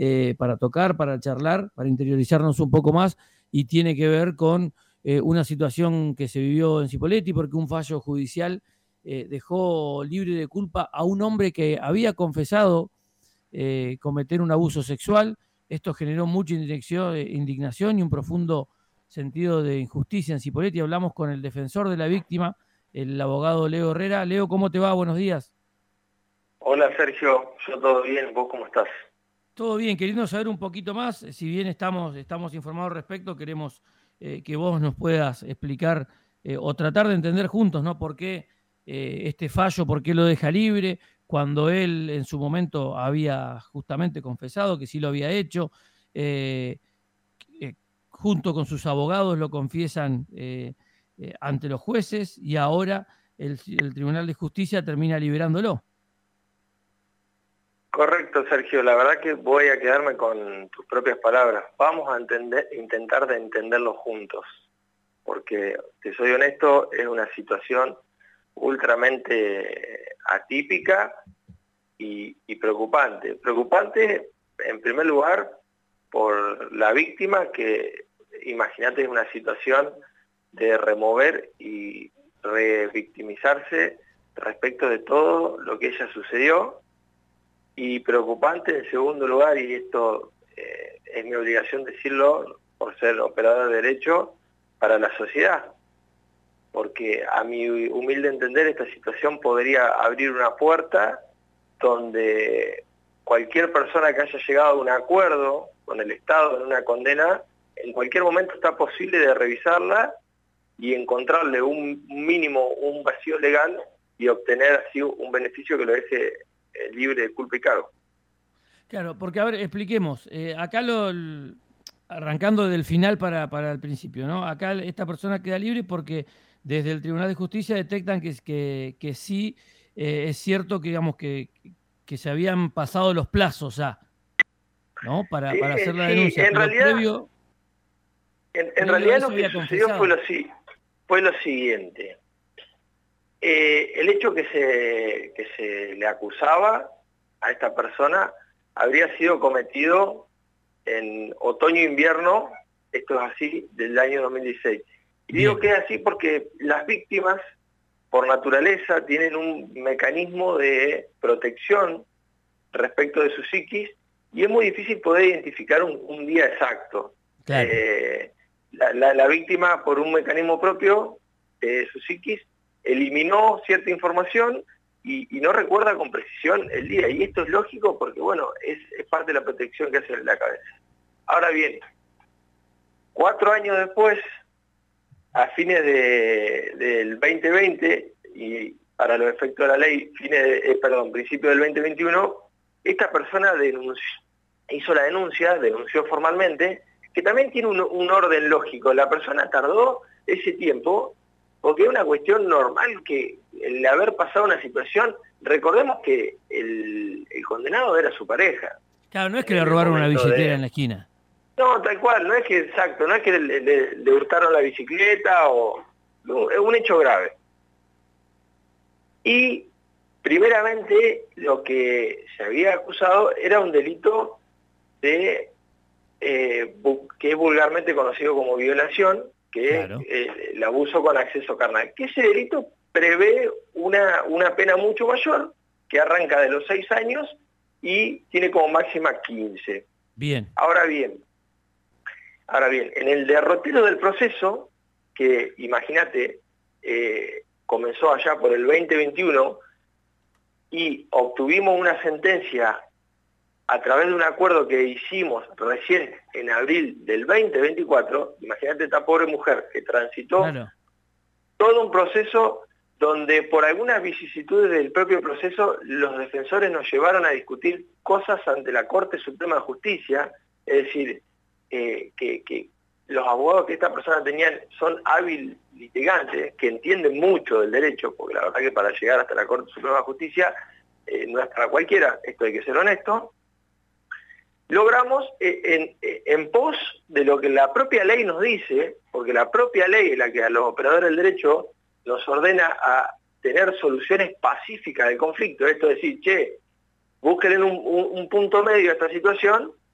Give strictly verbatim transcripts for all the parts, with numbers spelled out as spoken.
eh, para tocar, para charlar, para interiorizarnos un poco más, y tiene que ver con eh, una situación que se vivió en Cipolletti, porque un fallo judicial eh, dejó libre de culpa a un hombre que había confesado eh, cometer un abuso sexual. Esto generó mucha indignación y un profundo sentido de injusticia en Cipolletti. Hablamos con el defensor de la víctima, el abogado Leo Herrera. Leo, ¿cómo te va? Buenos días. Hola Sergio, yo todo bien, ¿vos cómo estás? Todo bien, queriendo saber un poquito más, si bien estamos, estamos informados al respecto, queremos eh, que vos nos puedas explicar eh, o tratar de entender juntos, ¿no? ¿Por qué eh, este fallo, por qué lo deja libre, cuando él en su momento había justamente confesado que sí lo había hecho, eh, eh, junto con sus abogados lo confiesan eh, eh, ante los jueces, y ahora el, el Tribunal de Justicia termina liberándolo? Correcto, Sergio, la verdad que voy a quedarme con tus propias palabras. Vamos a entender, intentar de entenderlo juntos, porque, te soy honesto, es una situación ultramente atípica y, y preocupante. Preocupante, en primer lugar, por la víctima, que imagínate, es una situación de remover y revictimizarse respecto de todo lo que ella sucedió. Y preocupante en segundo lugar, y esto eh, es mi obligación decirlo por ser operador de derecho, para la sociedad, porque a mi humilde entender esta situación podría abrir una puerta donde cualquier persona que haya llegado a un acuerdo con el Estado en una condena, en cualquier momento está posible de revisarla y encontrarle un mínimo, un vacío legal, y obtener así un beneficio que lo deje libre de culpa y cargo. Claro, porque a ver, expliquemos. Eh, acá lo, arrancando del final para, para el principio, ¿no? Acá esta persona queda libre porque desde el Tribunal de Justicia detectan que, que, que sí eh, es cierto que, digamos, que, que se habían pasado los plazos ya, ¿no? Para, para hacer Eh, la sí, denuncia, en pero realidad, previo, en, en previo a realidad eso lo que había sucedió fue confesado. lo, fue lo siguiente. Eh, el hecho que se, que se le acusaba a esta persona habría sido cometido en otoño-invierno, esto es así, del año dos mil dieciséis. Y Bien. digo que es así porque las víctimas, por naturaleza, tienen un mecanismo de protección respecto de su psiquis, y es muy difícil poder identificar un, un día exacto. Claro. Eh, la, la, la víctima, por un mecanismo propio de su psiquis, eliminó cierta información y, y no recuerda con precisión el día. Y esto es lógico porque, bueno, es, es parte de la protección que hace la cabeza. Ahora bien, cuatro años después, a fines de, del veinte veinte, y para los efectos de la ley, fines de, eh, perdón, principio del veinte veintiuno, esta persona denunció, hizo la denuncia, denunció formalmente, que también tiene un, un orden lógico. La persona tardó ese tiempo porque es una cuestión normal que el haber pasado una situación, recordemos que el, el condenado era su pareja. Claro, no es que le robaron una billetera de... en la esquina. No, tal cual, no es que, exacto, no es que le, le, le hurtaron la bicicleta, o no, es un hecho grave. Y primeramente lo que se había acusado era un delito de eh, que es vulgarmente conocido como violación, que Claro. es eh, el abuso con acceso carnal, que ese delito prevé una, una pena mucho mayor, que arranca de los seis años y tiene como máxima quince. Bien. Ahora bien, ahora bien, en el derrotero del proceso, que imagínate, eh, comenzó allá por el veinte veintiuno, y obtuvimos una sentencia a través de un acuerdo que hicimos recién en abril del veinte veinticuatro, imagínate esta pobre mujer que transitó claro. todo un proceso donde por algunas vicisitudes del propio proceso los defensores nos llevaron a discutir cosas ante la Corte Suprema de Justicia, es decir, eh, que, que los abogados que esta persona tenían son hábiles litigantes, que entienden mucho del derecho, porque la verdad que para llegar hasta la Corte Suprema de Justicia eh, no es para cualquiera, esto hay que ser honesto. Logramos en, en pos de lo que la propia ley nos dice, porque la propia ley es la que a los operadores del derecho nos ordena a tener soluciones pacíficas del conflicto. Esto es decir, che, busquen un, un, un punto medio a esta situación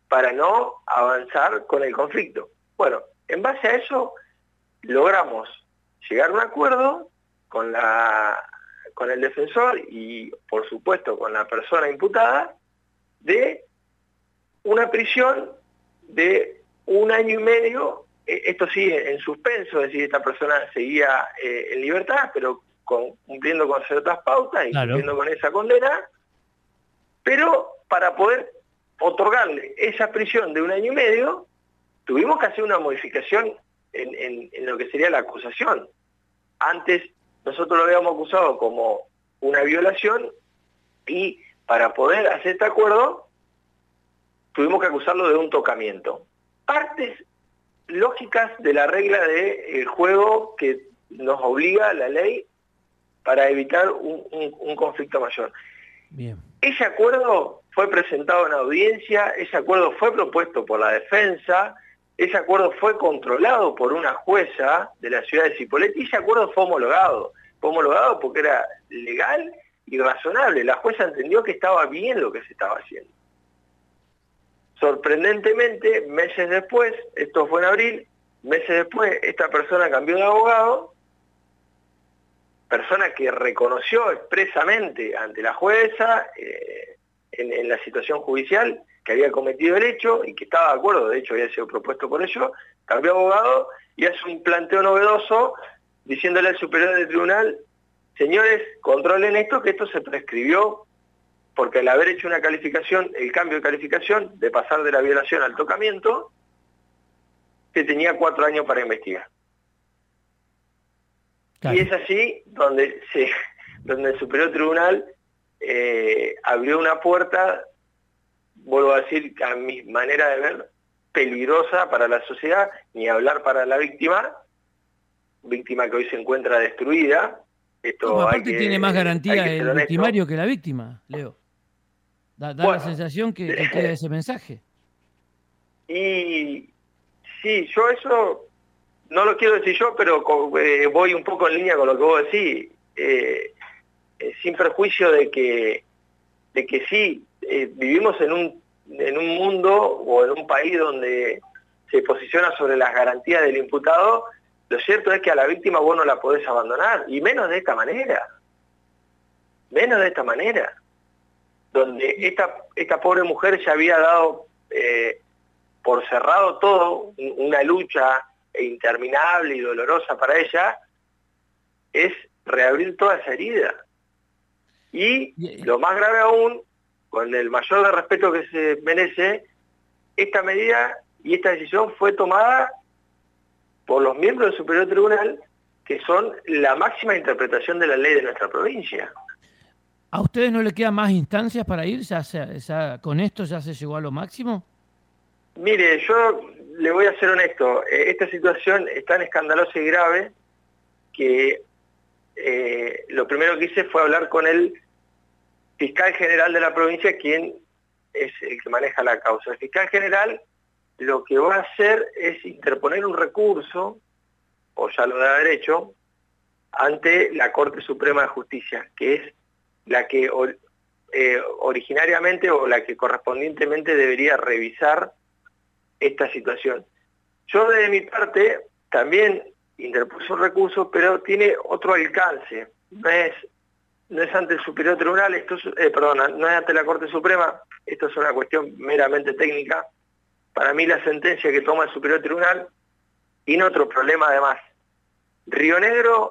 para no avanzar con el conflicto. Bueno, en base a eso logramos llegar a un acuerdo con, la, con el defensor y, por supuesto, con la persona imputada, de una prisión de un año y medio, esto sí en suspenso, es decir, esta persona seguía eh, en libertad, pero con, cumpliendo con ciertas pautas y claro, cumpliendo con esa condena, pero para poder otorgarle esa prisión de un año y medio, tuvimos que hacer una modificación en, en, en lo que sería la acusación. Antes nosotros lo habíamos acusado como una violación y para poder hacer este acuerdo tuvimos que acusarlo de un tocamiento. Partes lógicas de la regla del juego que nos obliga la ley para evitar un, un, un conflicto mayor. Bien. Ese acuerdo fue presentado en audiencia, ese acuerdo fue propuesto por la defensa, ese acuerdo fue controlado por una jueza de la ciudad de Cipolletti y ese acuerdo fue homologado. Fue homologado porque era legal y razonable. La jueza entendió que estaba bien lo que se estaba haciendo. Sorprendentemente, meses después, esto fue en abril, meses después esta persona cambió de abogado, persona que reconoció expresamente ante la jueza eh, en, en la situación judicial que había cometido el hecho y que estaba de acuerdo, de hecho había sido propuesto por ello, cambió de abogado y hace un planteo novedoso diciéndole al superior del tribunal, señores, controlen esto, que esto se prescribió porque al haber hecho una calificación, el cambio de calificación, de pasar de la violación al tocamiento, que tenía cuatro años para investigar. Claro. Y es así donde, se, donde el Superior Tribunal eh, abrió una puerta, vuelvo a decir, a mi manera de ver, peligrosa para la sociedad, ni hablar para la víctima, víctima que hoy se encuentra destruida. Esto no, hay aparte que, tiene más garantía el el victimario que la víctima, Leo. Da, da bueno, la sensación que, que queda ese mensaje. Y sí, yo eso no lo quiero decir yo, pero eh, voy un poco en línea con lo que vos decís, eh, eh, sin perjuicio de que, de que sí, eh, vivimos en un, en un mundo o en un país donde se posiciona sobre las garantías del imputado. Lo cierto es que a la víctima vos no la podés abandonar, y menos de esta manera, menos de esta manera. Donde esta, esta pobre mujer ya había dado eh, por cerrado todo, una lucha interminable y dolorosa para ella, es reabrir toda esa herida. Y lo más grave aún, con el mayor de respeto que se merece, esta medida y esta decisión fue tomada por los miembros del Superior Tribunal, que son la máxima interpretación de la ley de nuestra provincia. ¿A ustedes no le quedan más instancias para ir? ¿Ya, ya, ya, ¿Con esto ya se llegó a lo máximo? Mire, yo le voy a ser honesto. Esta situación es tan escandalosa y grave que eh, lo primero que hice fue hablar con el fiscal general de la provincia, quien es el que maneja la causa. El fiscal general lo que va a hacer es interponer un recurso, o ya lo debe haber hecho, ante la Corte Suprema de Justicia, que es la que eh, originariamente o la que correspondientemente debería revisar esta situación. Yo de mi parte también interpuse un recurso, pero tiene otro alcance. No es, no es ante el Superior Tribunal, esto es, eh, perdón, no es ante la Corte Suprema, esto es una cuestión meramente técnica. Para mí la sentencia que toma el Superior Tribunal tiene otro problema además. Río Negro,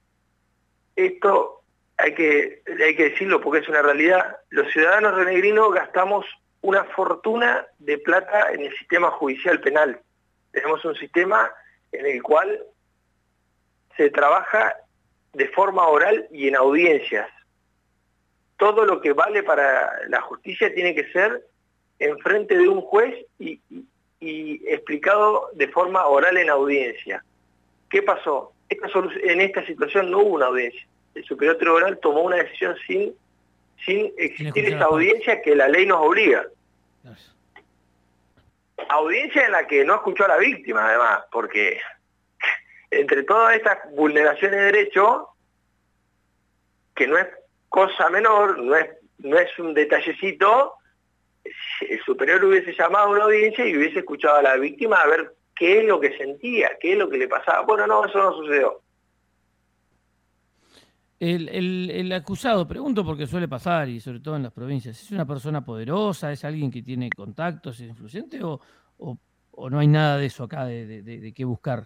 esto hay que, hay que decirlo porque es una realidad, los ciudadanos rionegrinos gastamos una fortuna de plata en el sistema judicial penal. Tenemos un sistema en el cual se trabaja de forma oral y en audiencias. Todo lo que vale para la justicia tiene que ser en frente de un juez y, y, y explicado de forma oral en audiencia. ¿Qué pasó? Esta en esta situación no hubo una audiencia. El Superior Tribunal tomó una decisión sin, sin existir esa audiencia que la ley nos obliga. Yes. Audiencia en la que no escuchó a la víctima, además, porque entre todas estas vulneraciones de derecho, que no es cosa menor, no es, no es un detallecito, el superior hubiese llamado a una audiencia y hubiese escuchado a la víctima a ver qué es lo que sentía, qué es lo que le pasaba. Bueno, no, eso no sucedió. El, el, el acusado, pregunto porque suele pasar, y sobre todo en las provincias, ¿es una persona poderosa? ¿Es alguien que tiene contactos, es influyente? ¿O, o, o no hay nada de eso acá de, de, de, de qué buscar?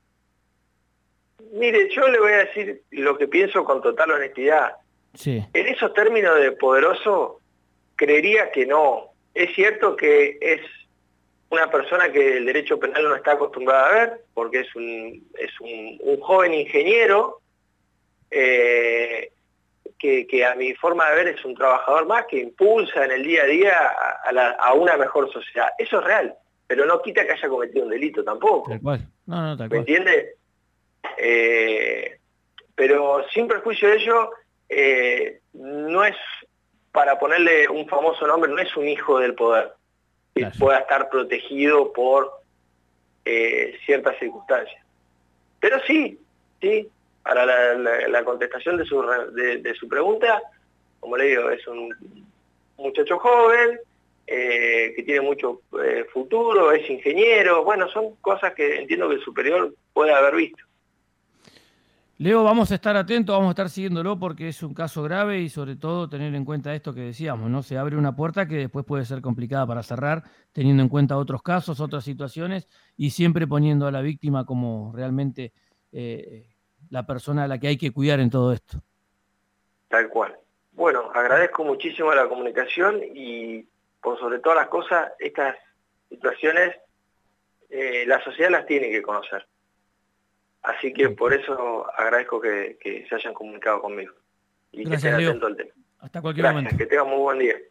Mire, yo le voy a decir lo que pienso con total honestidad. Sí. En esos términos de poderoso, creería que no. Es cierto que es una persona que el derecho penal no está acostumbrada a ver, porque es un, es un, un joven ingeniero, eh, que, que a mi forma de ver es un trabajador más que impulsa en el día a día a, a, la, a una mejor sociedad. Eso es real, pero no quita que haya cometido un delito tampoco. Tal cual. No, no, tal ¿Me cual. entiende? Eh, pero sin perjuicio de ello, eh, no es, para ponerle un famoso nombre, no es un hijo del poder que Claro. pueda estar protegido por eh, ciertas circunstancias. Pero sí, sí, para la, la, la contestación de su, de, de su pregunta, como le digo, es un muchacho joven, eh, que tiene mucho eh, futuro, es ingeniero, bueno, son cosas que entiendo que el superior puede haber visto. Leo, vamos a estar atentos, vamos a estar siguiéndolo porque es un caso grave y sobre todo tener en cuenta esto que decíamos, ¿no? Se abre una puerta que después puede ser complicada para cerrar, teniendo en cuenta otros casos, otras situaciones y siempre poniendo a la víctima como realmente eh, la persona a la que hay que cuidar en todo esto. Tal cual. Bueno, agradezco muchísimo la comunicación y por sobre todas las cosas, estas situaciones eh, la sociedad las tiene que conocer. Así que por eso agradezco que, que se hayan comunicado conmigo y que Gracias, estén Leo. atentos al tema. Hasta cualquier Gracias, momento. que tengan muy buen día.